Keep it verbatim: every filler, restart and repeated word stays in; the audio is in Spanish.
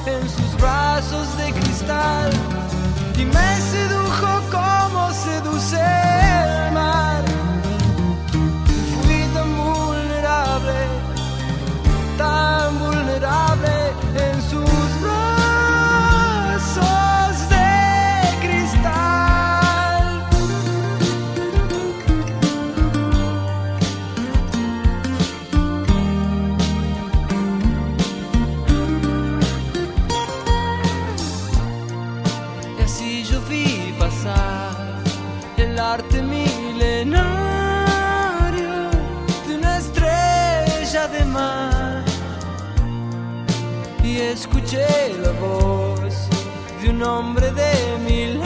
en sus brazos de cristal y me sedujo como seduce el mar. Fui tan vulnerable, tan vulnerable en sus brazos de cristal. Y así yo vi pasar el arte milenario de una estrella de mar y escuché la voz de un hombre de mil